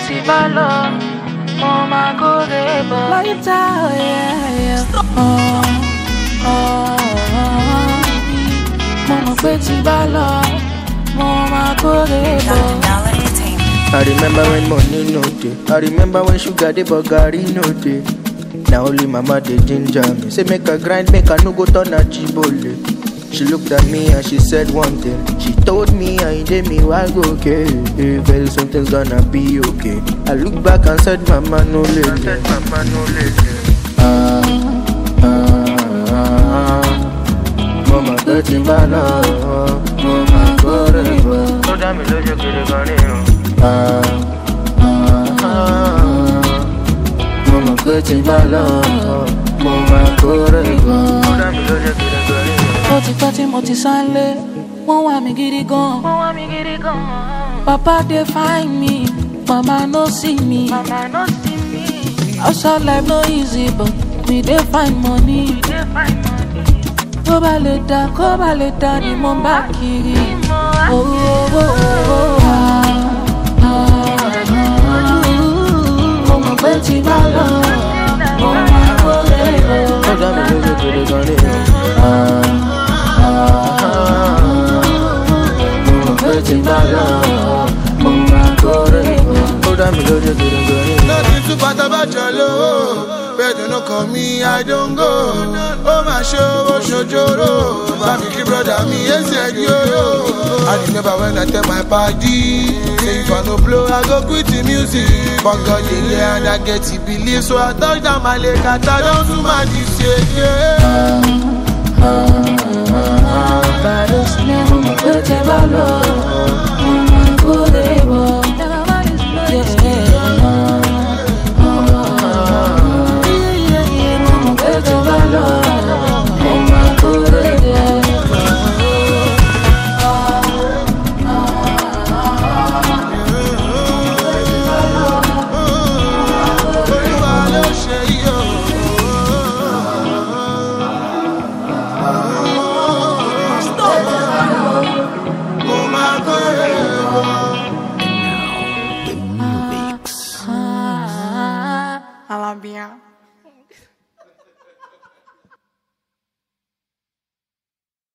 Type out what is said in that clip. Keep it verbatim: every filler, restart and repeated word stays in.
ti bá lọ, mo máa kórè bọ̀. Láyìíta ọ̀yẹ̀yẹ̀ ọ̀ ọ̀ mo mọ̀ pé ti bá lọ, mo máa kórè bọ̀. I remember when money no dey. I remember when sugar dey but garri no dey. Now only mama dey ginger me. Say make I grind, make I no go turn a chibole. She looked at me and she said one thing. She told me I did me why go okay. Very soon things gonna be okay. I looked back and said mama no lady. Mama no lady. Ah ah ah. Mama getting bad now. Mama go rebo. No damn me lojo kiri gani. Ah ah ah. Mama getting bad now. Mama go rebo. No damn me lojo kiri gani. Ó ti pẹ́ tí mo ti sánlé, wọ́n wá mi gidi gan. Wọ́n wá mi gidi gan. Papa dey find me, mama no see me. Mama no see me. Outside life no easy but we dey find money. We dey find money. Kó bá lè dá, kó bá lè dá ni mo ń bá kiri. Owó owó owó ah ah ah. Mo mọ̀ pé tí bá lọ, mo máa wọlé lọ. Ó dá mi lójú kiri gan ni. Ah. Nothing too bad about your love, but you no call me, I don't go. Oh my show, oh show Joro, Bami brother me, yes yo yo. I remember when I tell my party, say if I no blow, I go quit the music. But God yeah, and I get to believe, so I touch down my leg, I don't do my this yeah. But it's never